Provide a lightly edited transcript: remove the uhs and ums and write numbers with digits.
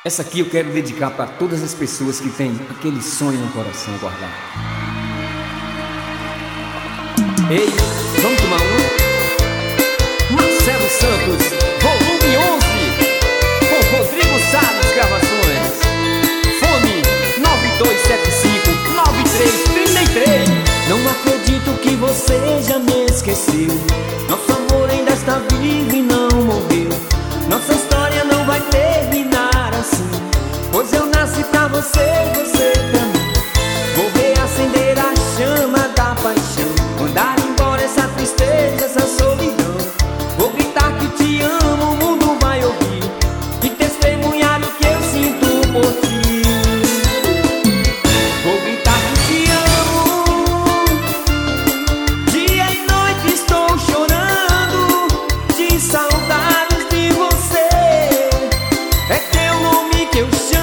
Essa aqui eu quero dedicar para todas as pessoas que têm aquele sonho no coração guardado. Ei, vamos tomar uma? Marcelo Santos, volume 11, com Rodrigo Salles Gravações. Fone 9275-9333. Não acredito que você já me esqueceu. Nosso amor ainda está vivo e não morreu. Nossa história não vai terminar assim, pois eu nasci pra você, você pra mim. Vou reacender a chama da paixão, mandar embora essa tristeza, essa solidão. Vou gritar que te amo, o mundo vai ouvir e testemunhar o que eu sinto por ti. Vou gritar que te amo, dia e noite estou chorando de saudades de você. É teu nome que eu chamo.